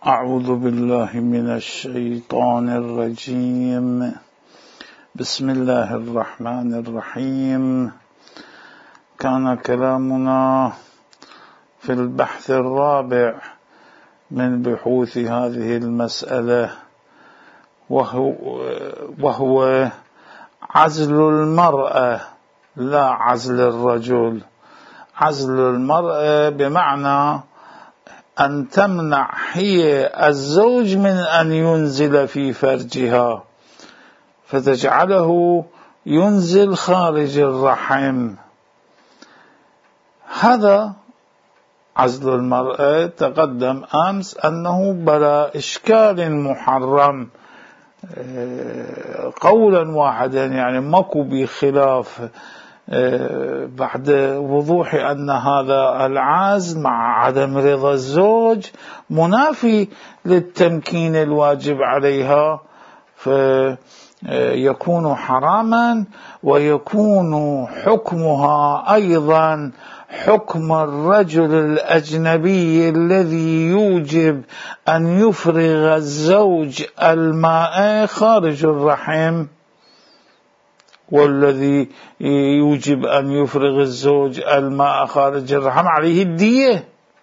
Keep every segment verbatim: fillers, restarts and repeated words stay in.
أعوذ بالله من الشيطان الرجيم. بسم الله الرحمن الرحيم. كان كلامنا في البحث الرابع من بحوث هذه المسألة، وهو, وهو عزل المرأة لا عزل الرجل. عزل المرأة بمعنى أن تمنع هي الزوج من أن ينزل في فرجها، فتجعله ينزل خارج الرحم. هذا عزل المرأة تقدم أمس أنه بلا إشكال محرم قولا واحدا، يعني ماكو بخلاف بعد وضوح أن هذا العزل مع عدم رضا الزوج منافي للتمكين الواجب عليها، فيكون حراما ويكون حكمها أيضا حكم الرجل الأجنبي الذي يوجب أن يفرغ الزوج الماء خارج الرحم، والذي يوجب أن يفرغ الزوج الماء خارج الرحم عليه الدية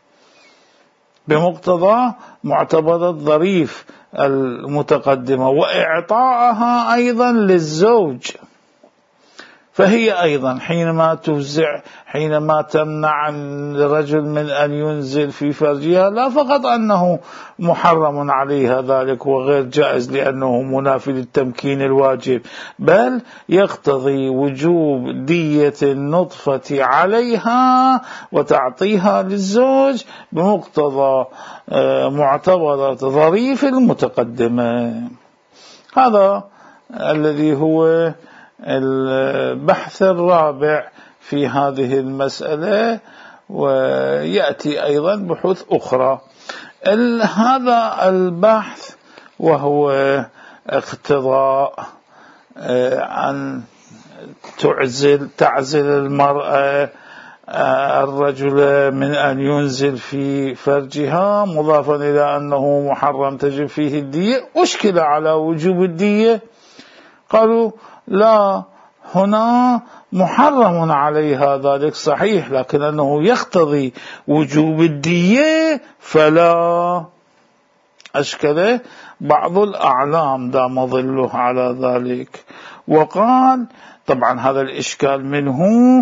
بمقتضى معتبر الظريف المتقدمة، وإعطاءها أيضا للزوج. فهي أيضا حينما تفزع حينما تمنع الرجل من أن ينزل في فرجها، لا فقط أنه محرم عليها ذلك وغير جائز لأنه منافي للتمكين الواجب، بل يقتضي وجوب دية النطفة عليها وتعطيها للزوج بمقتضى معتبرة ظريف المتقدمة. هذا الذي هو البحث الرابع في هذه المسألة، ويأتي أيضا بحوث أخرى. هذا البحث وهو اقتضاء أن تعزل تعزل المرأة الرجل من أن ينزل في فرجها، مضافا إلى أنه محرم تجب فيه الدية. أشكل على وجوب الدية، قالوا لا، هنا محرم عليها ذلك صحيح، لكن أنه يقتضي وجوب الدية فلا. أشكل بعض الأعلام دام ظله على ذلك، وقال طبعا هذا الإشكال منه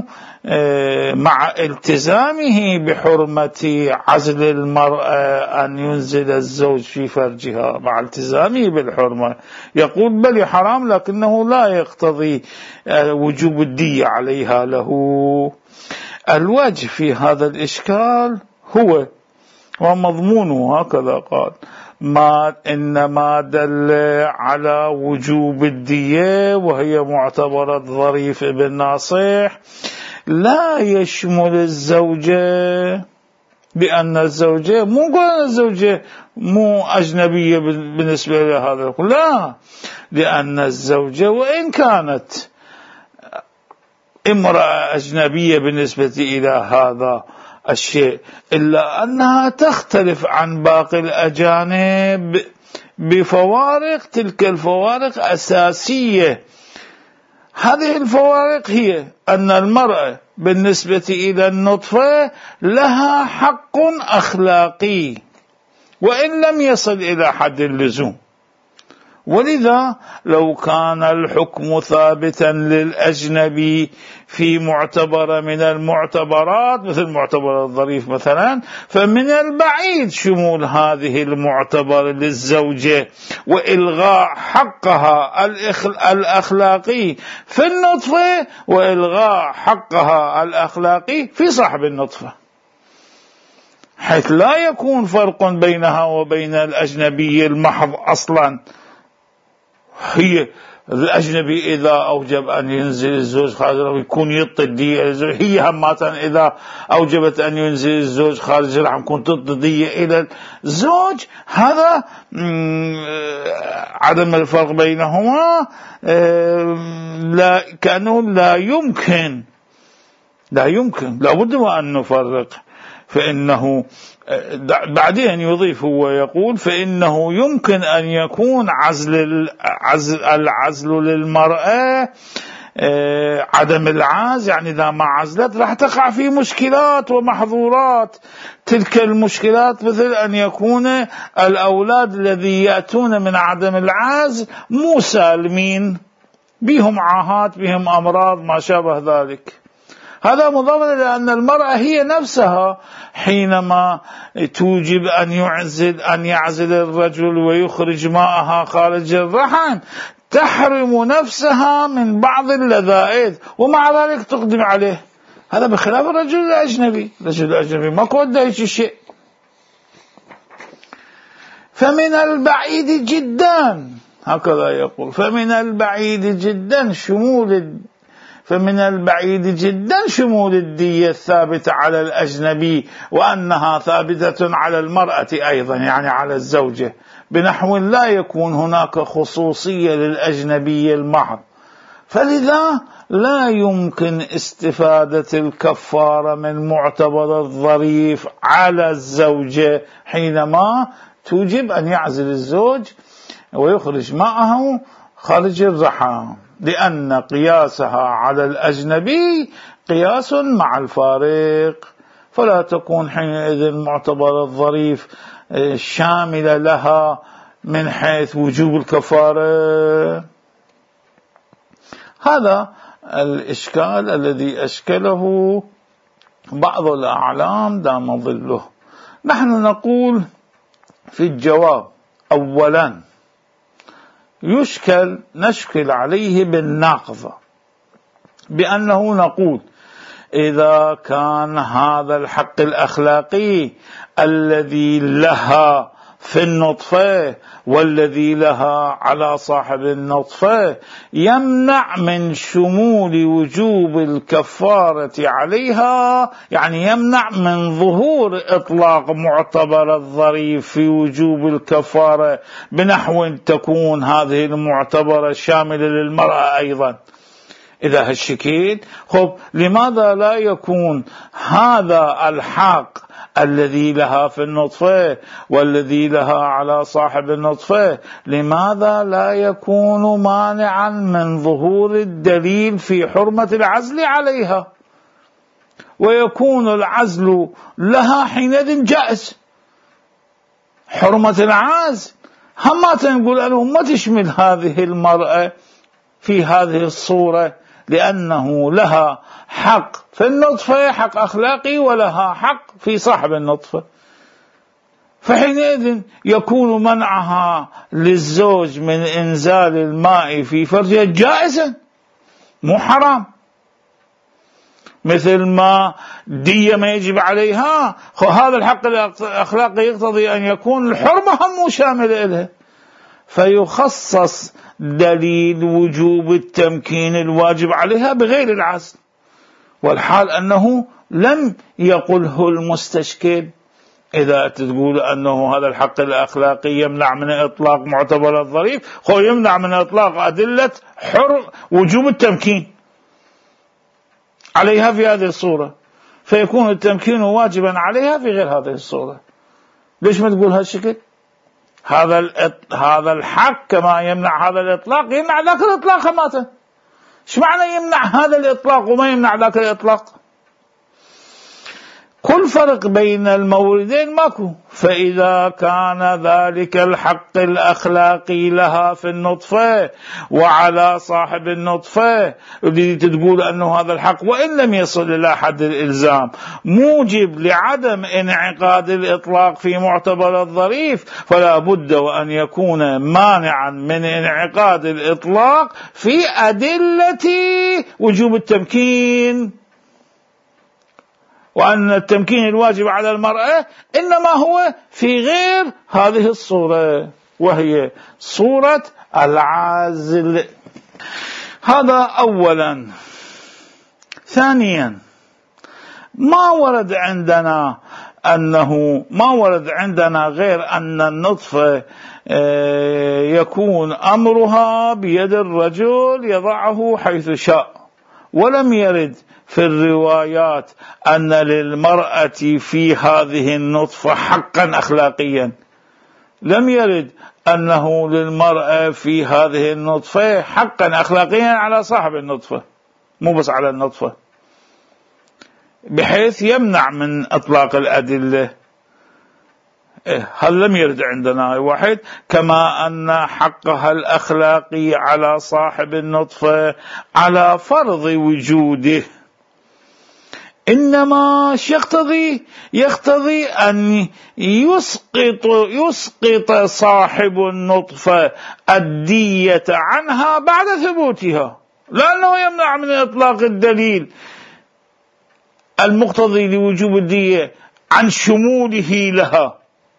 مع التزامه بحرمة عزل المرأة أن ينزل الزوج في فرجها، مع التزامه بالحرمة يقول بل حرام لكنه لا يقتضي وجوب الدية عليها له. الوجه في هذا الإشكال هو ومضمونه هكذا قال: ما إنما دل على وجوب الدية وهي معتبرة ظريف ابن ناصح لا يشمل الزوجة، بأن الزوجة مو قلنا الزوجة مو أجنبية بالنسبة لهذا، لا، لأن الزوجة وإن كانت امرأة أجنبية بالنسبة إلى هذا الشيء إلا أنها تختلف عن باقي الأجانب بفوارق، تلك الفوارق أساسية. هذه الفوارق هي أن المرأة بالنسبة إلى النطفة لها حق أخلاقي وإن لم يصل إلى حد اللزوم، ولذا لو كان الحكم ثابتا للأجنبي في معتبر من المعتبرات مثل معتبر الظريف مثلا، فمن البعيد شمول هذه المعتبر للزوجة وإلغاء حقها الأخلاقي في النطفة وإلغاء حقها الأخلاقي في صاحب النطفة، حيث لا يكون فرق بينها وبين الأجنبي المحض أصلا. هي الأجنبي إذا أوجب أن ينزل الزوج خارج يكون يعطي الدية للزوج، هي همات إذا أوجبت أن ينزل الزوج خارج الرحم يكون تعطي الدية إلى الزوج. هذا عدم الفرق بينهما لا، كأنه لا يمكن لا يمكن لابد أن نفرق، فإنه بعدين يضيف هو يقول فإنه يمكن أن يكون عزل العزل للمرأة عدم العاز، يعني إذا ما عزلت راح تقع في مشكلات ومحظورات. تلك المشكلات مثل أن يكون الأولاد الذي يأتون من عدم العاز مو سالمين، بهم عاهات، بهم أمراض، ما شابه ذلك. هذا مضاف إلى أن المرأة هي نفسها حينما توجب أن يعزل أن يعزل الرجل ويخرج ماءها خارج الرحم تحرم نفسها من بعض اللذائذ، ومع ذلك تقدم عليه. هذا بخلاف الرجل الأجنبي. الرجل الأجنبي ما كود هيك شيء. فمن البعيد جدا، هكذا يقول، فمن البعيد جدا شمول فمن البعيد جدا شمول الدية الثابتة على الأجنبي، وأنها ثابتة على المرأة أيضا، يعني على الزوجة، بنحو لا يكون هناك خصوصية للأجنبي المحض. فلذا لا يمكن استفادة الكفارة من معتبر الظريف على الزوجة حينما توجب أن يعزل الزوج ويخرج ماءه خارج الرحم، لأن قياسها على الأجنبي قياس مع الفارق، فلا تكون حينئذ معتبر الظريف شاملة لها من حيث وجوب الكفارة. هذا الإشكال الذي أشكله بعض الأعلام دام ظله. نحن نقول في الجواب أولا يشكل نشكل عليه بالناقضة، بأنه نقول إذا كان هذا الحق الأخلاقي الذي لها في النطفة والذي لها على صاحب النطفة يمنع من شمول وجوب الكفارة عليها، يعني يمنع من ظهور إطلاق معتبر الظريف في وجوب الكفارة، بنحو تكون هذه المعتبرة شاملة للمرأة أيضا. إذا هالشكل خب لماذا لا يكون هذا الحق الذي لها في النطفة والذي لها على صاحب النطفة لماذا لا يكون مانعا من ظهور الدليل في حرمة العزل عليها، ويكون العزل لها حينئذ جائز؟ حرمة العزل هم ما تنقول أنه ما تشمل هذه المرأة في هذه الصورة، لأنه لها حق في النطفة، حق أخلاقي، ولها حق في صاحب النطفة. فحينئذ يكون منعها للزوج من إنزال الماء في فرجه جائزا مو حرام، مثل ما دية ما يجب عليها. هذا الحق الأخلاقي يقتضي أن يكون الحرمة هم شاملة لها، فيخصص دليل وجوب التمكين الواجب عليها بغير العزل، والحال أنه لم يقله المستشكل. إذا تقول أنه هذا الحق الأخلاقي يمنع من إطلاق معتبر الظريف، هو يمنع من إطلاق أدلة حر وجوب التمكين عليها في هذه الصورة، فيكون التمكين واجبا عليها في غير هذه الصورة. ليش ما تقول هالشكل؟ هذا هذا الحق كما يمنع هذا الإطلاق يمنع ذاك الإطلاق هماتا. ايش معنى يمنع هذا الإطلاق وما يمنع ذاك الإطلاق؟ كل فرق بين الموردين ماكو. فإذا كان ذلك الحق الأخلاقي لها في النطفة وعلى صاحب النطفة، تقول أنه هذا الحق وإن لم يصل إلى حد الإلزام موجب لعدم انعقاد الإطلاق في معتبر الظريف، فلا بد وأن يكون مانعا من انعقاد الإطلاق في أدلة وجوب التمكين، وأن التمكين الواجب على المرأة إنما هو في غير هذه الصورة، وهي صورة العزل. هذا أولا. ثانيا، ما ورد عندنا أنه ما ورد عندنا غير أن النطفة يكون أمرها بيد الرجل يضعه حيث شاء، ولم يرد في الروايات أن للمرأة في هذه النطفة حقا أخلاقيا، لم يرد أنه للمرأة في هذه النطفة حقا أخلاقيا على صاحب النطفة، مو بس على النطفة، بحيث يمنع من إطلاق الأدلة. هل لم يرد عندنا واحد؟ كما أن حقها الأخلاقي على صاحب النطفة على فرض وجوده، إنما يقتضي يقتضي أن يسقط يسقط صاحب النطفة الدية عنها بعد ثبوتها، لأنه يمنع من إطلاق الدليل المقتضي لوجوب الدية عن شموله لها.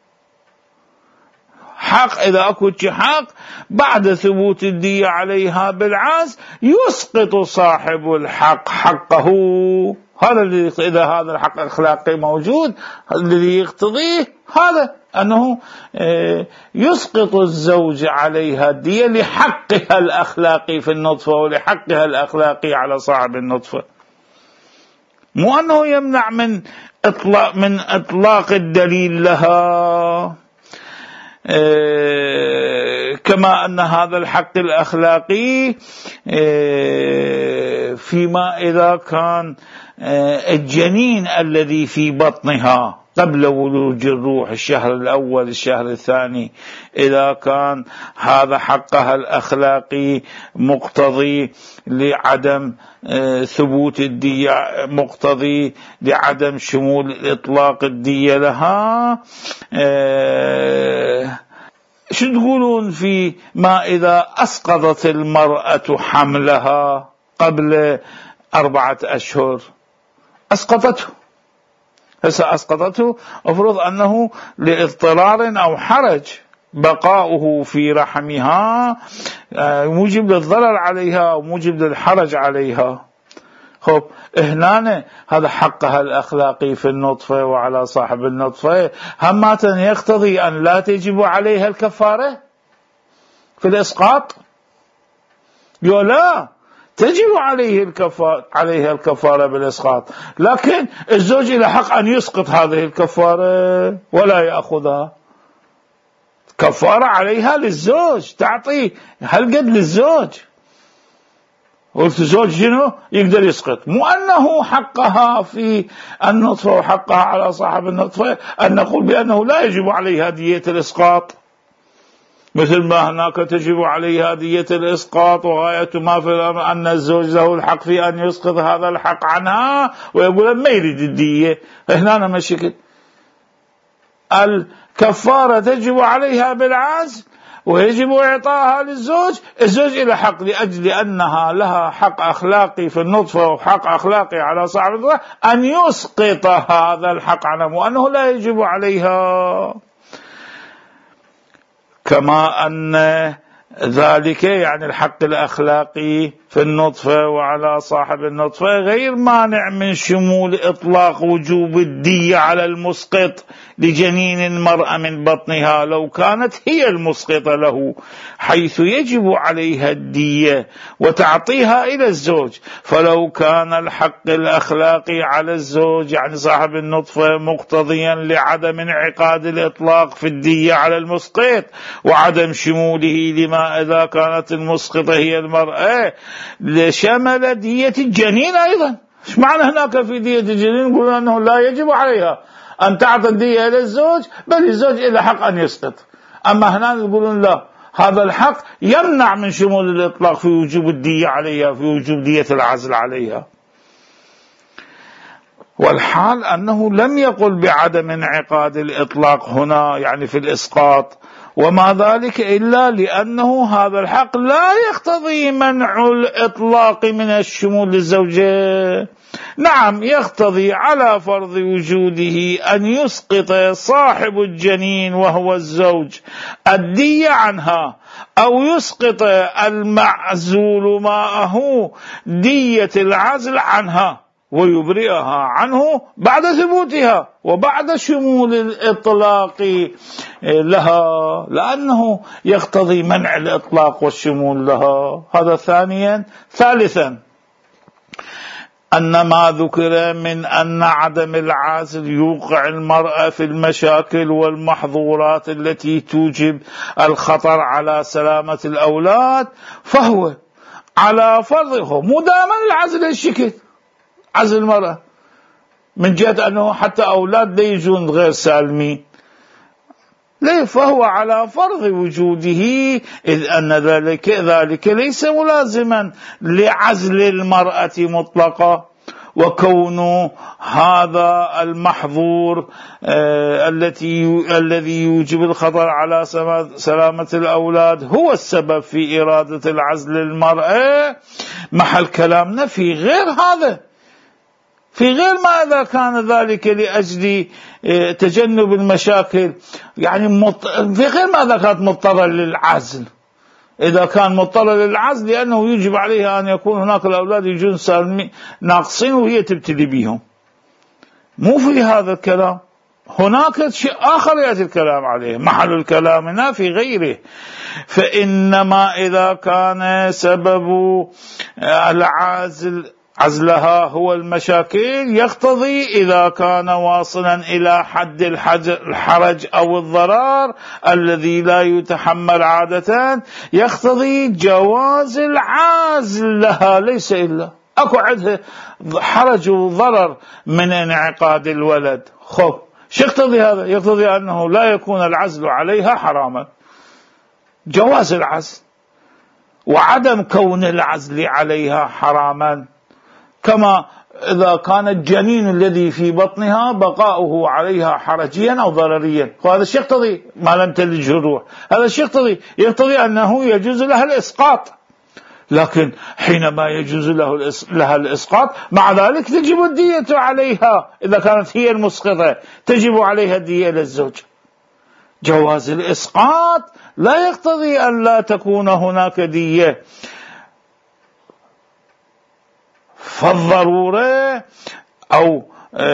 حق إذا أكو حق بعد ثبوت الدية عليها بالعاز يسقط صاحب الحق حقه. هذا اللي إذا هذا الحق الأخلاقي موجود الذي يقتضيه هذا أنه يسقط الزوج عليها الدية لحقها الأخلاقي في النطفة ولحقها الأخلاقي على صاحب النطفة، مو أنه يمنع من إطلاق من إطلاق الدليل لها. كما أن هذا الحق الأخلاقي فيما إذا كان الجنين الذي في بطنها قبل ولوج الروح الشهر الأول الشهر الثاني، إذا كان هذا حقها الأخلاقي مقتضي لعدم ثبوت الدية، مقتضي لعدم شمول إطلاق الدية لها، شو تقولون في ما إذا أسقطت المرأة حملها قبل أربعة أشهر؟ أسقطته، هسه أسقطته أفرض أنه لاضطرار أو حرج بقاؤه في رحمها موجب للضرر عليها وموجب للحرج عليها. خب هنا هذا حقها الأخلاقي في النطفة وعلى صاحب النطفة همة يقتضي أن لا تجب عليها الكفارة في الإسقاط، يقول لا تجب عليه الكفارة عليها الكفارة بالإسقاط، لكن الزوج له حق أن يسقط هذه الكفارة ولا يأخذها. كفارة عليها للزوج، تعطي هل قد للزوج، قلت الزوج شنو يقدر يسقط، مو أنه حقها في النطفة وحقها على صاحب النطفة أن نقول بأنه لا يجب عليها دية الإسقاط، مثل ما هناك تجب عليها دية الإسقاط وغاية ما في الأمر أن الزوج له الحق في أن يسقط هذا الحق عنها ويقول ما يريد الدية. هنا مشكل، الكفارة تجب عليها بالعزل ويجب إعطائها للزوج، الزوج إلى حق لأجل أنها لها حق أخلاقي في النطفة وحق أخلاقي على صاحب النطفة أن يسقط هذا الحق عنها وأنه لا يجب عليها. كما أن ذلك يعني الحق الأخلاقي في النطفة وعلى صاحب النطفة غير مانع من شمول إطلاق وجوب الدية على المسقط لجنين المرأة من بطنها لو كانت هي المسقطة له، حيث يجب عليها الدية وتعطيها إلى الزوج. فلو كان الحق الأخلاقي على الزوج يعني صاحب النطفة مقتضيا لعدم انعقاد الإطلاق في الدية على المسقط وعدم شموله لما إذا كانت المسقطة هي المرأة لشمل دية الجنين أيضا. إيش معنى هناك في دية الجنين يقولون أنه لا يجب عليها أن تعطي الدية إلى الزوج بل الزوج إلى حق أن يسقط، أما هنا يقولون لا هذا الحق يمنع من شمول الإطلاق في وجوب الدية عليها في وجوب دية العزل عليها. والحال أنه لم يقل بعدم انعقاد الإطلاق هنا يعني في الإسقاط، وما ذلك إلا لأنه هذا الحق لا يقتضي منع الإطلاق من الشمول للزوجة. نعم يقتضي على فرض وجوده أن يسقط صاحب الجنين وهو الزوج الدية عنها أو يسقط المعزول معه دية العزل عنها ويبرئها عنه بعد ثبوتها وبعد شمول الإطلاق لها، لأنه يقتضي منع الإطلاق والشمول لها. هذا ثانيا. ثالثا أن ما ذكر من أن عدم العزل يوقع المرأة في المشاكل والمحظورات التي توجب الخطر على سلامة الأولاد فهو على فرضه مداما العزل الشكل عزل المرأة من جهة أنه حتى أولاد لا يجون غير سالمين، ليه؟ فهو على فرض وجوده، إذ أن ذلك ذلك ليس ملازما لعزل المرأة مطلقا، وكون هذا المحظور آه التي الذي يوجب الخطر على سلامة الأولاد هو السبب في إرادة العزل المرأة، محل كلامنا في غير هذا، في غير ما إذا كان ذلك لأجل تجنب المشاكل، يعني في غير ما إذا كانت مضطرة للعزل. إذا كان مضطرة للعزل لأنه يجب عليها أن يكون هناك الأولاد يجون سالمين ناقصين وهي تبتلي بهم، مو في هذا الكلام، هناك شيء آخر يأتي الكلام عليه، محل الكلامنا في غيره. فإنما إذا كان سبب العازل عزلها هو المشاكل يقتضي إذا كان واصلا إلى حد الحرج أو الضرر الذي لا يتحمل عادة يقتضي جواز العزل لها، ليس إلا أكو عندها حرج وضرر من انعقاد الولد. خب شو يقتضي هذا؟ يقتضي أنه لا يكون العزل عليها حراما، جواز العزل، وعدم كون العزل عليها حراما، كما إذا كان الجنين الذي في بطنها بقاؤه عليها حرجيا أو ضرريا، وهذا الشيء يقتضي ما لم تلجه الروح، هذا الشيء يقتضي يقتضي أنه يجوز لها الإسقاط، لكن حينما يجوز له لها الإسقاط مع ذلك تجب الدية عليها، إذا كانت هي المسقطة تجب عليها الدية للزوج. جواز الإسقاط لا يقتضي أن لا تكون هناك دية، فالضرورة أو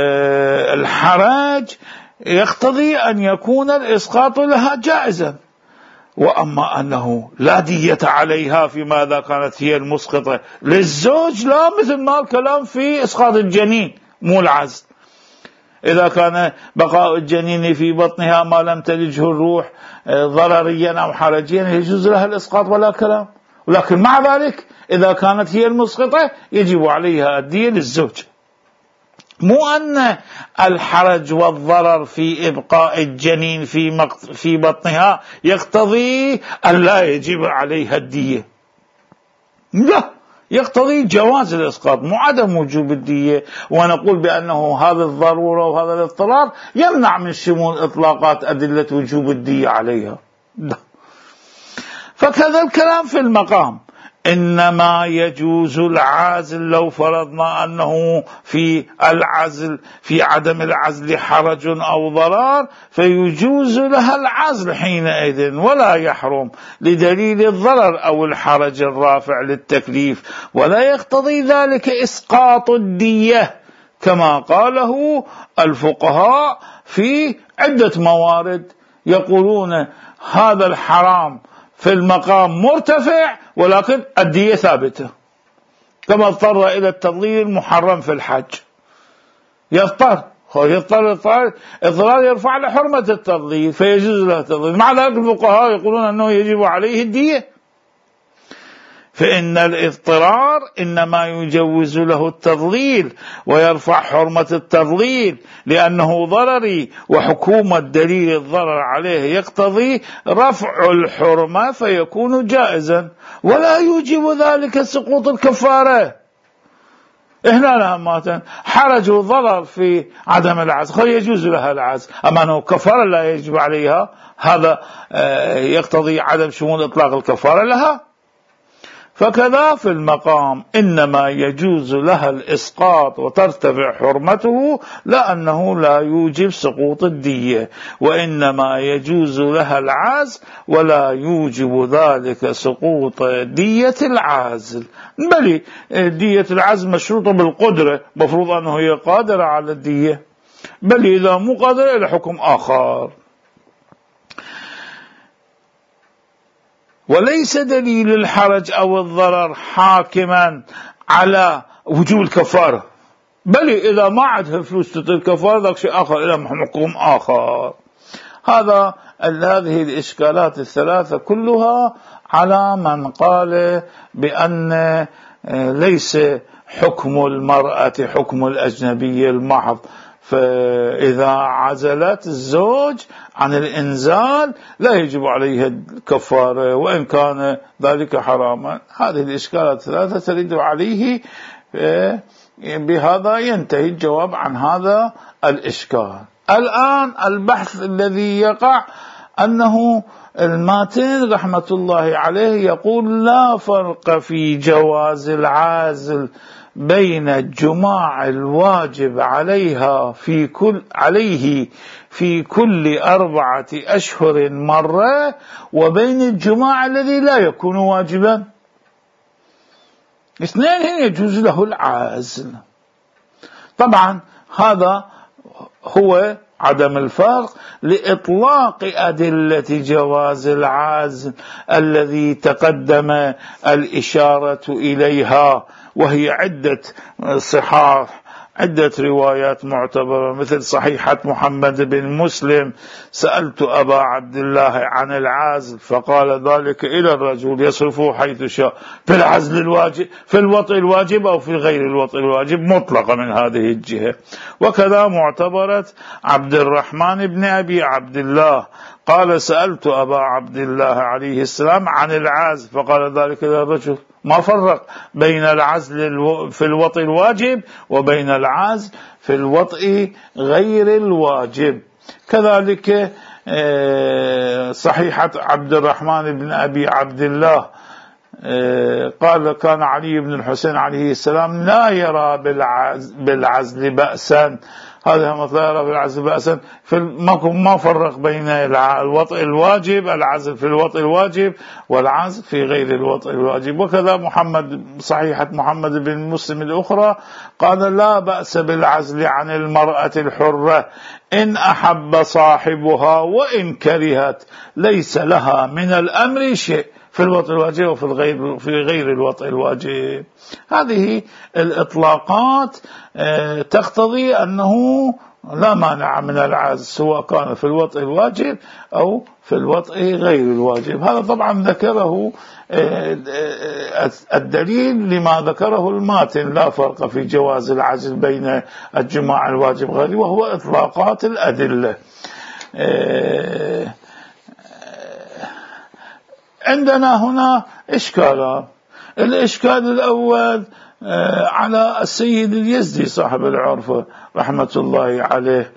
الحرج يقتضي أن يكون الإسقاط لها جائزا، وأما أنه لا دية عليها فيما إذا كانت هي المسقطة للزوج، لا، مثل ما الكلام في إسقاط الجنين مو العزل، إذا كان بقاء الجنين في بطنها ما لم تلجه الروح ضرريا أو حرجيا يجوز لها الإسقاط ولا كلام، ولكن مع ذلك إذا كانت هي المسقطة يجب عليها الدية للزوج. مو أن الحرج والضرر في إبقاء الجنين في, مقت... في بطنها يقتضي أن لا يجب عليها الدية، لا، يقتضي جواز الإسقاط مو عدم وجوب الدية، ونقول بأنه هذا الضرورة وهذا الاضطرار يمنع من شمول إطلاقات أدلة وجوب الدية عليها، لا. فكذا الكلام في المقام، إنما يجوز العزل لو فرضنا أنه في العزل في عدم العزل حرج أو ضرر فيجوز لها العزل حينئذ ولا يحرم لدليل الضرر أو الحرج الرافع للتكليف، ولا يقتضي ذلك إسقاط الدية كما قاله الفقهاء في عدة موارد، يقولون هذا الحرام في المقام مرتفع ولكن الدية ثابتة، كما اضطر إلى التضليل المحرم في الحج، يضطر يضطر اضطرار اضطرار يرفع له حرمة التضليل فيجوز له التضليل، مع ذلك الفقهاء يقولون أنه يجب عليه الدية، فإن الاضطرار إنما يجوز له التضليل ويرفع حرمة التضليل لأنه ضرري، وحكومة دليل الضرر عليه يقتضي رفع الحرمة فيكون جائزا، ولا يوجب ذلك سقوط الكفارة. هنا لهمات حرج وضرر في عدم العزل يجوز لها العزل، أما أنه كفارة لا يجب عليها، هذا يقتضي عدم شمول إطلاق الكفارة لها. فكذا في المقام إنما يجوز لها الإسقاط وترتفع حرمته لأنه لا يوجب سقوط الدية، وإنما يجوز لها العزل ولا يوجب ذلك سقوط دية العازل، بل دية العزل مشروطة بالقدرة، مفروض أنه هي قادرة على الدية، بل إذا مو قادرة إلى حكم آخر. وليس دليل الحرج أو الضرر حاكما على وجوب الكفارة، بل إذا ما عندها فلوس تطيل الكفارة ذاك شيء آخر إلى حكم آخر. هذا هذه الإشكالات الثلاثة كلها على من قال بأن ليس حكم المرأة حكم الأجنبي المحض، فإذا عزلت الزوج عن الإنزال لا يجب عليها الكفارة وإن كان ذلك حراما. هذه الإشكالات الثلاثة ترد عليه، بهذا ينتهي الجواب عن هذا الإشكال. الآن البحث الذي يقع أنه الماتن رحمة الله عليه يقول لا فرق في جواز العازل بين الجماع الواجب عليها في كل عليه في كل أربعة أشهر مرة وبين الجماع الذي لا يكون واجبا. اثنين يجوز له العازل. طبعا هذا هو عدم الفرق لإطلاق أدلة جواز العازل الذي تقدم الإشارة إليها، وهي عدة صحاح عدة روايات معتبرة، مثل صحيحة محمد بن مسلم: سألت أبا عبد الله عن العازل فقال ذلك إلى الرجل يصرفه حيث شاء، في العزل الواجب في الوطء الواجب أو في غير الوطء الواجب، مطلقة من هذه الجهة. وكذا معتبرة عبد الرحمن بن أبي عبد الله قال: سألت أبا عبد الله عليه السلام عن العازل فقال ذلك إلى الرجل، ما فرق بين العزل في الوطء الواجب وبين العزل في الوطء غير الواجب. كذلك صحيحة عبد الرحمن بن أبي عبد الله قال: كان علي بن الحسين عليه السلام لا يرى بالعزل بأسا. هذا مثلا يرى بالعزل بأسا، ما فرق بين الوطء الواجب العزل في الوطء الواجب والعزل في غير الوطء الواجب. وكذا محمد صحيحة محمد بن مسلم الأخرى قال: لا بأس بالعزل عن المرأة الحرة إن أحب صاحبها وإن كرهت، ليس لها من الأمر شيء في الوطء الواجب وفي الغير في غير الوطء الواجب. هذه الإطلاقات تقتضي أنه لا مانع من العزل سواء كان في الوطء الواجب أو في الوطء غير الواجب. هذا طبعا ذكره الدليل لما ذكره الماتن: لا فرق في جواز العزل بين الجماع الواجب غيره، وهو إطلاقات الأدلة. عندنا هنا إشكالان. الإشكال الأول على السيد اليزدي صاحب العرفة رحمة الله عليه،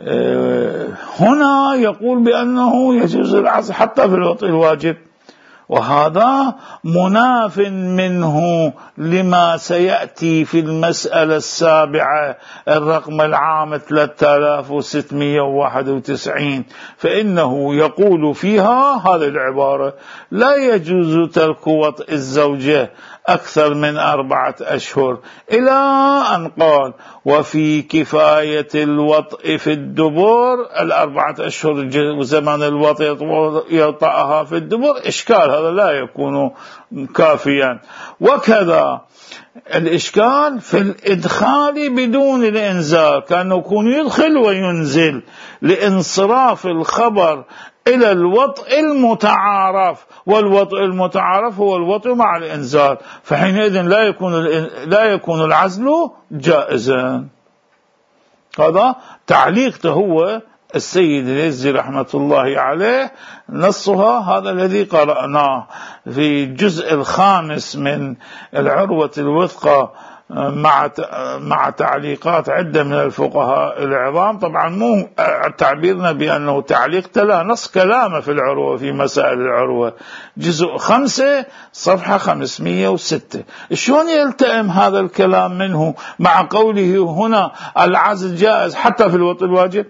هنا يقول بأنه يجوز العزل حتى في الوطء الواجب، وهذا مناف منه لما سيأتي في المسألة السابعة الرقم العام ثلاثة آلاف وستمائة وواحد وتسعين، فإنه يقول فيها هذه العبارة: لا يجوز ترك وطء الزوجة أكثر من أربعة أشهر، إلى أن قال: وفي كفاية الوطء في الدبر الأربعة أشهر زمن الوطء يطأها في الدبر. إشكال هذا لا يكون كافيا. وكذا الإشكال في الإدخال بدون الإنزال، كأنه يكون يدخل وينزل لانصراف الخبر إلى الوطء المتعارف، والوطء المتعارف هو الوطء مع الإنزال، فحينئذ لا يكون لا يكون العزل جائزا. هذا تعليقته هو السيد اليزدي رحمة الله عليه، نصها هذا الذي قرأناه في الجزء الخامس من العروة الوثقى مع مع تعليقات عدة من الفقهاء العظام. طبعا مو تعبيرنا بأنه تعليق، تلا نص كلامه في العروة في مسائل العروة، جزء خمسة صفحة خمسمائة وستة. شلون يلتئم هذا الكلام منه مع قوله هنا العزل جائز حتى في الوطء الواجب؟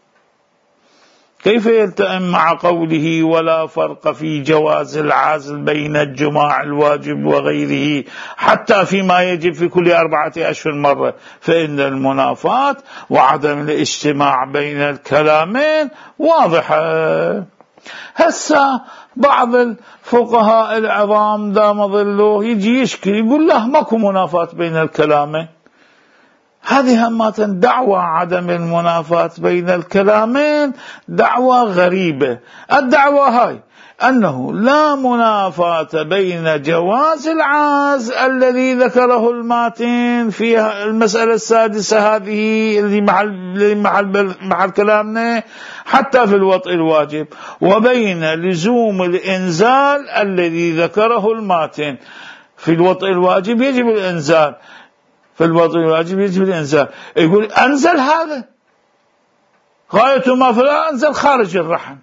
كيف يلتئم مع قوله ولا فرق في جواز العزل بين الجماع الواجب وغيره حتى فيما يجب في كل أربعة أشهر مرة؟ فإن المنافاة وعدم الاجتماع بين الكلامين واضحة. هسه بعض الفقهاء العظام دام ظله يجي يشكي يقول له ماكو منافاة بين الكلامين. هذه همات دعوة عدم المنافاة بين الكلامين دعوة غريبة. الدعوة هاي أنه لا منافاة بين جواز العاز الذي ذكره الماتن في المسألة السادسة هذه اللي محل, محل, محل كلامنا حتى في الوطء الواجب، وبين لزوم الإنزال الذي ذكره الماتن. في الوطء الواجب يجب الإنزال، في الوطء الواجب يجب الإنزال. يقول أنزل هذا غاية ما فلا أنزل خارج الرحم.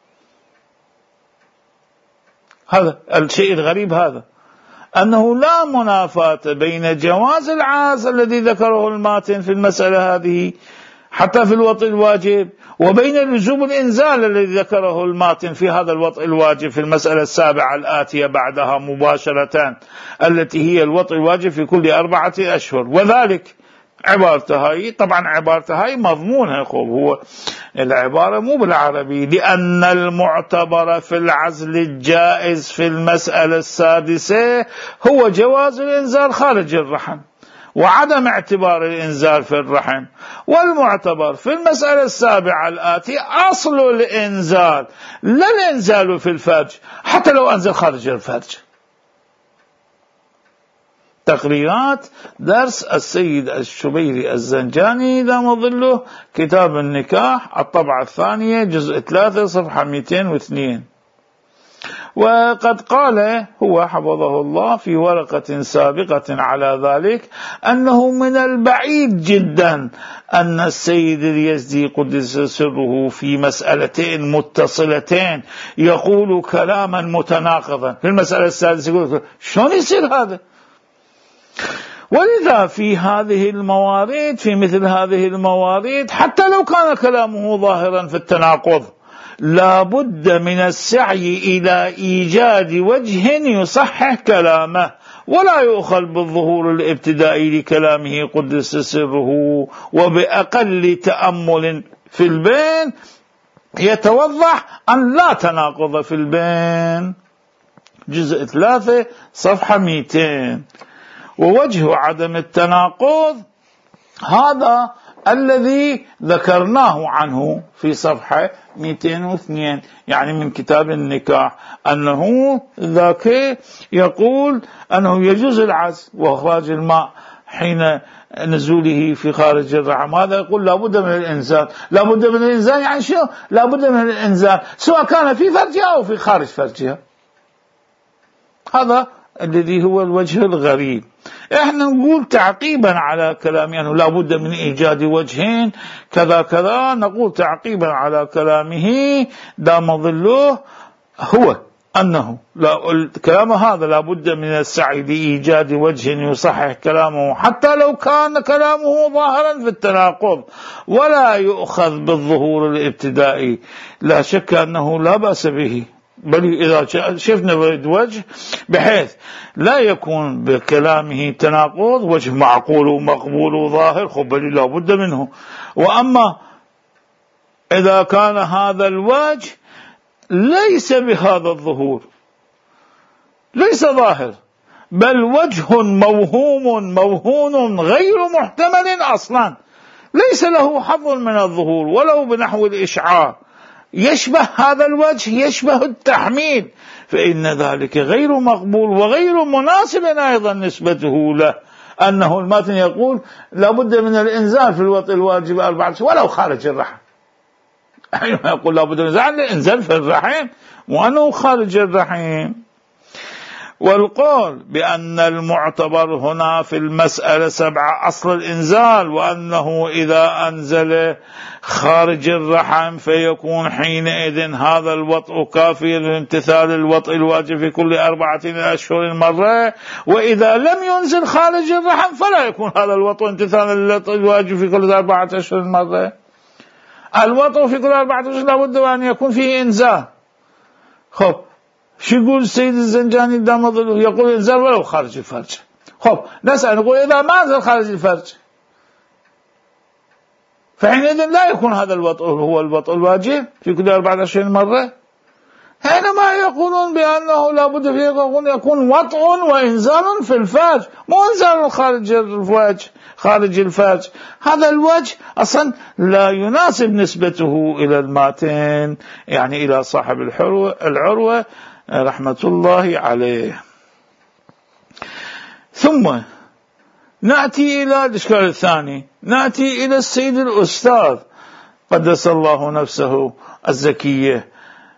هذا الشيء الغريب، هذا أنه لا منافاة بين جواز العاز الذي ذكره الماتن في المسألة هذه حتى في الوطء الواجب، وبين لزوم الإنزال الذي ذكره الماتن في هذا الوطء الواجب في المسألة السابعة الآتية بعدها مباشرة، التي هي الوطء الواجب في كل أربعة أشهر. وذلك عبارته هاي، طبعا عبارته هاي مضمونها، هو العبارة مو بالعربي، لأن المعتبر في العزل الجائز في المسألة السادسة هو جواز الإنزال خارج الرحم وعدم اعتبار الإنزال في الرحم، والمعتبر في المسألة السابعة الآتية أصل الإنزال لا الإنزال في الفرج حتى لو أنزل خارج الفرج. تقريرات درس السيد الشبيري الزنجاني دام ظله، كتاب النكاح، الطبعة الثانية، جزء ثلاثة، صفحة مئتين واثنين. وقد قال هو حفظه الله في ورقة سابقة على ذلك أنه من البعيد جدا أن السيد اليزدي قدس سره في مسألتين متصلتين يقول كلاما متناقضا. في المسألة السادسة يقول شلون يصير هذا؟ ولذا في هذه الموارد، في مثل هذه الموارد، حتى لو كان كلامه ظاهرا في التناقض، لا بد من السعي إلى إيجاد وجه يصحح كلامه، ولا يؤخذ بالظهور الابتدائي لكلامه قدس سره، وبأقل تأمل في البين يتوضح أن لا تناقض في البين. جزء ثلاثة صفحة مئتين. ووجه عدم التناقض هذا الذي ذكرناه عنه في صفحة مئتين واثنين، يعني من كتاب النكاح، أنه ذاك يقول أنه يجوز العزل وإخراج الماء حين نزوله في خارج الرحم. هذا يقول لابد من الإنزال. لابد من الإنزال يعني شو؟ لابد من الإنزال سواء كان في فرجها أو في خارج فرجها. هذا الذي هو الوجه الغريب. احنا نقول تعقيبا على كلامه أنه لا بد من إيجاد وجهين كذا كذا، نقول تعقيبا على كلامه دام ظله هو أنه لا كلام هذا لا بد من السعي لإيجاد وجه يصحح كلامه حتى لو كان كلامه ظاهرا في التناقض، ولا يؤخذ بالظهور الابتدائي. لا شك أنه لا بأس به، بل إذا شفنا وجه بحيث لا يكون بكلامه تناقض، وجه معقول ومقبول وظاهر، خب بل لا بد منه. وأما إذا كان هذا الوجه ليس بهذا الظهور، ليس ظاهر، بل وجه موهوم موهون غير محتمل أصلا، ليس له حظ من الظهور ولو بنحو الإشعار، يشبه هذا الوجه يشبه التحميل، فإن ذلك غير مقبول وغير مناسب أيضا نسبته له. أنه الماتن يقول لابد من الإنزال في الوطء الواجب أربعة ولو خارج الرحم، حينما يقول لابد من الإنزال في الرحم وأنه خارج الرحم. والقول بأن المعتبر هنا في المسألة سبعة أصل الإنزال، وأنه إذا أنزل خارج الرحم فيكون حينئذ هذا الوطء كافي لامتثال الوطء الواجب في كل أربعة أشهر مرة، وإذا لم ينزل خارج الرحم فلا يكون هذا الوطء امتثال الوطء الواجب في كل أربعة أشهر مرة. الوطء في كل أربعة أشهر لابد أن يكون فيه إنزال. خب شو يقول السيد الزنجاني دام ظله؟ يقول إنزال ولو خارج الفرج. خب نسأل نقول إذا ما نزل خارج الفرج فحينئذ لا يكون هذا الوطء هو الوطء الواجب في كل أربعة أشهر مرة. حينما يقولون بأنه لا بد فيه يكون وطء وإنزال في الفاج، مو إنزال خارج الوجه خارج الفاج. هذا الوجه أصلا لا يناسب نسبته إلى الماتن، يعني إلى صاحب العروة رحمة الله عليه. ثم نأتي إلى الإشكال الثاني، نأتي إلى السيد الأستاذ قدس الله نفسه الزكية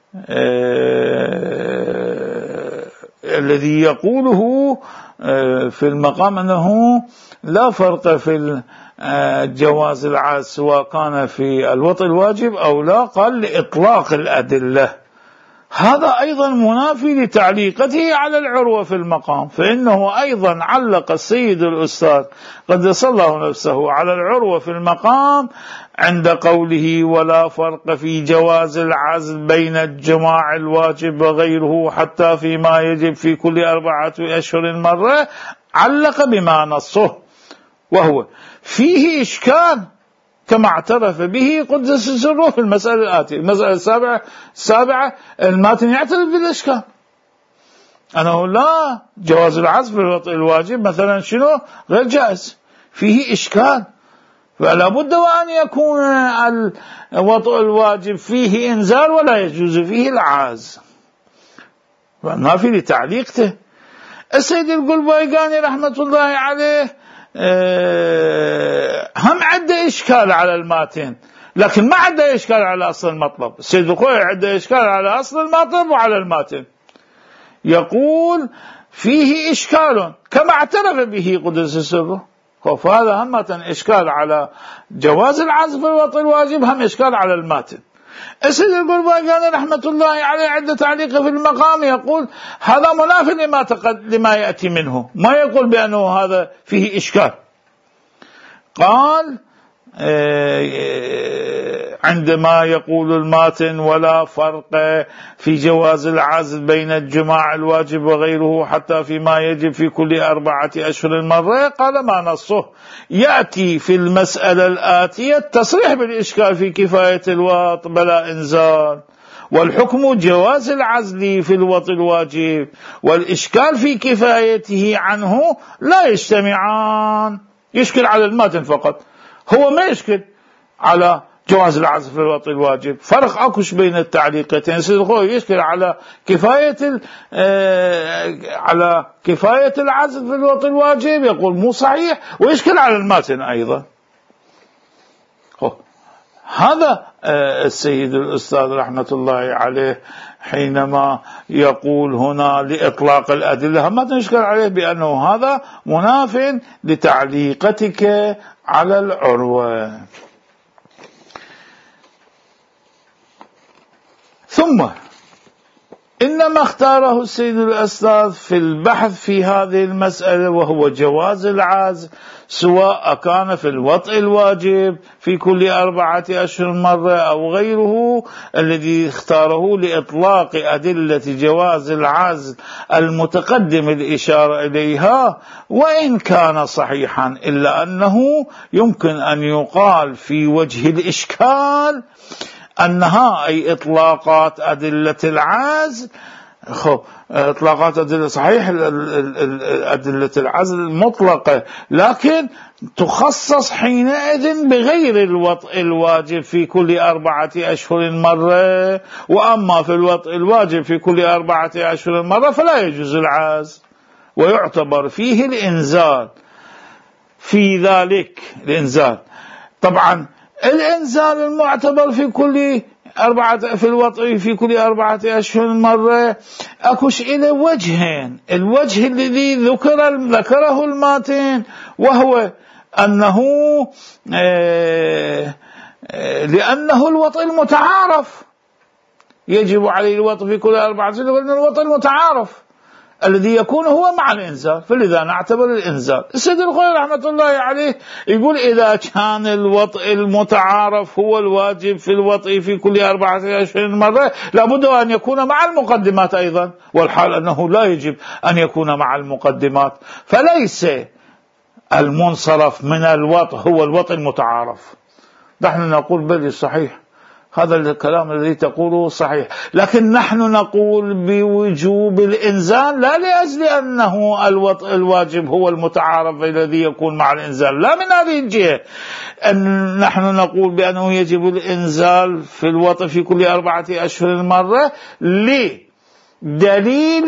آه الذي يقوله آه في المقام أنه لا فرق في جواز العاز سواء كان في الوطء الواجب أو لا، قال لإطلاق الأدلة. هذا أيضا منافي لتعليقته على العروة في المقام، فإنه أيضا علق السيد الأستاذ قدس الله نفسه على العروة في المقام عند قوله ولا فرق في جواز العزل بين الجماع الواجب وغيره حتى فيما يجب في كل أربعة أشهر مرة، علق بما نصه وهو فيه إشكال كما اعترف به قدس سره في المسألة الآتية. المسألة السابعة السابعة الماتن يعترف بالإشكال أنه لا جواز العزل في الوطء الواجب مثلا شنو غير جائز، فيه إشكال، فلا بد وأن يكون الوطء الواجب فيه إنزال ولا يجوز فيه العاز، ما في لتعليقته. السيد القلبايقاني رحمة الله عليه هم عنده إشكال على الماتن، لكن ما عنده إشكال على أصل المطلب. السيد القوي عنده إشكال على أصل المطلب وعلى الماتن، يقول فيه إشكال كما اعترف به قدس سره، فهذا هم إشكال على جواز العزل في الوطء الواجب، هم إشكال على الماتن. السيد القلبايقاني رحمة الله عليه عند تعليقه في المقام يقول هذا مناف لما, تقد... لما يأتي منه، ما يقول بأنه هذا فيه إشكال. قال عندما يقول الماتن ولا فرق في جواز العزل بين الجماع الواجب وغيره حتى فيما يجب في كل أربعة أشهر مرة، قال ما نصه يأتي في المسألة الآتية التصريح بالإشكال في كفاية الوطء بلا إنزال، والحكم جواز العزل في الوطء الواجب والإشكال في كفايته عنه لا يجتمعان. يشكل على الماتن فقط، هو ما يشكل على جواز العزل في الوطء الواجب. فرق أكوش بين التعليقتين. هو يشكل على كفاية على كفاية العزل في الوطء الواجب، يقول مو صحيح، ويشكل على الماتن أيضا. هذا السيد الأستاذ رحمة الله عليه حينما يقول هنا لإطلاق الأدلة ما تشكل عليه بأنه هذا مناف لتعليقتك على العروة. ثم إنما اختاره السيد الأستاذ في البحث في هذه المسألة وهو جواز العزل سواء كان في الوطء الواجب في كل أربعة أشهر مرة أو غيره، الذي اختاره لإطلاق أدلة جواز العزل المتقدم الإشارة إليها، وإن كان صحيحا إلا أنه يمكن أن يقال في وجه الإشكال أنها أي إطلاقات أدلة العزل، خب إطلاقات أدلة صحيح أدلة العزل المطلقة، لكن تخصص حينئذ بغير الوطء الواجب في كل أربعة أشهر مرة، وأما في الوطء الواجب في كل أربعة أشهر مرة فلا يجوز العزل، ويعتبر فيه الإنزال في ذلك الإنزال. طبعا الإنزال المعتبر في كل أربعة في الوطء في كل أربعة أشهر مرة أكوش إلى وجهين. الوجه الذي ذكر ذكره الماتن وهو أنه لأنه الوطء المتعارف يجب عليه الوطء في كل أربعة أشهر، لأن الوطء المتعارف الذي يكون هو مع الإنزال، فلذا نعتبر الإنزال. السيد الخوي رحمة الله عليه يقول إذا كان الوطء المتعارف هو الواجب في الوطء في كل أربعة أشهر مرة لابد أن يكون مع المقدمات أيضا، والحال أنه لا يجب أن يكون مع المقدمات، فليس المنصرف من الوطء هو الوطء المتعارف. نحن نقول بل صحيح هذا الكلام الذي تقوله صحيح، لكن نحن نقول بوجوب الإنزال لا لأجل أنه الوطء الواجب هو المتعارف الذي يكون مع الإنزال، لا من هذه الجهة. أن نحن نقول بأنه يجب الإنزال في الوطء في كل أربعة أشهر مرة لدليل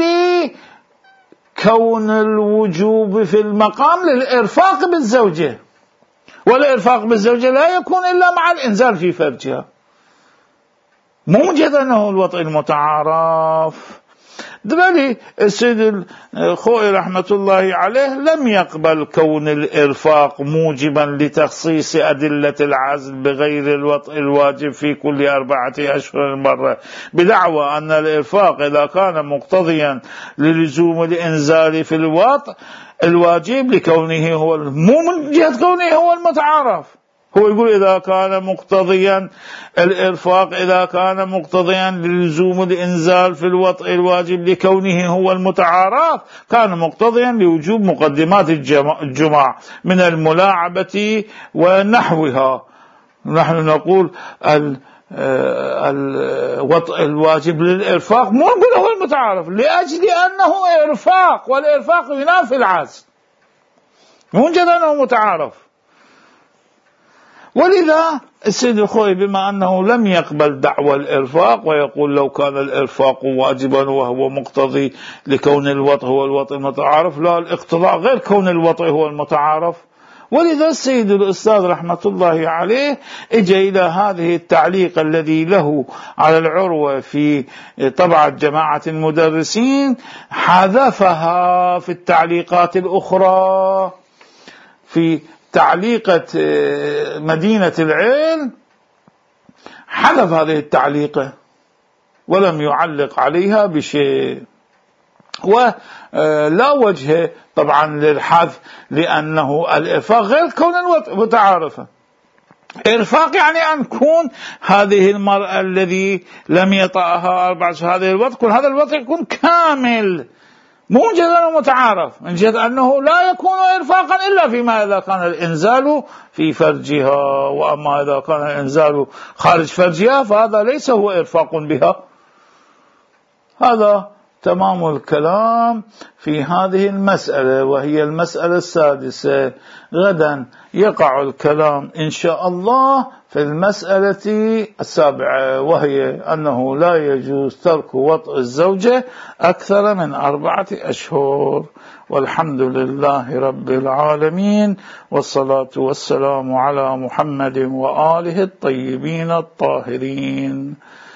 كون الوجوب في المقام للإرفاق بالزوجة، والإرفاق بالزوجة لا يكون إلا مع الإنزال في فرجها، مو مجرد أنه الوطء المتعارف. دلالي السيد الخوئي رحمة الله عليه لم يقبل كون الإرفاق موجبا لتخصيص أدلة العزل بغير الوطء الواجب في كل أربعة أشهر مرة، بدعوى أن الإرفاق إذا كان مقتضيا للزوم الإنزال في الوطء الواجب لكونه هو مو من جهة كونه هو المتعارف. هو يقول إذا كان مقتضيا الإرفاق إذا كان مقتضيا للزوم الإنزال في الوطء الواجب لكونه هو المتعارف كان مقتضيا لوجوب مقدمات الجماع من الملاعبة ونحوها. نحن نقول الوطء الواجب للإرفاق مو نقول هو المتعارف لأجل أنه إرفاق، والإرفاق ينافي العزل، مو مجرد أنه متعارف. ولذا السيد الخوئي بما أنه لم يقبل دعوى الإرفاق ويقول لو كان الإرفاق واجبا وهو مقتضي لكون الوطء هو الوطء المتعارف، لا، الاقتضاء غير كون الوطء هو المتعارف. ولذا السيد الأستاذ رحمة الله عليه اجى إلى هذه التعليق الذي له على العروة في طبعة جماعة المدرسين، حذفها في التعليقات الأخرى. في تعليقة مدينة العلم حذف هذه التعليقة ولم يعلق عليها بشيء، ولا وجه طبعا للحذف لأنه الإرفاق غير كون الوطء متعارفة. إرفاق يعني أن تكون هذه المرأة الذي لم يطأها أربع هذه الوطء يكون هذا الوطء يكون كامل، مو مجرد متعارف، من جهة أنه لا يكون إرفاقا إلا فيما إذا كان الإنزال في فرجها، وأما إذا كان الإنزال خارج فرجها فهذا ليس هو إرفاق بها. هذا تمام الكلام في هذه المسألة، وهي المسألة السادسة. غدا يقع الكلام إن شاء الله في المسألة السابعة، وهي أنه لا يجوز ترك وطء الزوجة أكثر من أربعة أشهر. والحمد لله رب العالمين، والصلاة والسلام على محمد وآله الطيبين الطاهرين.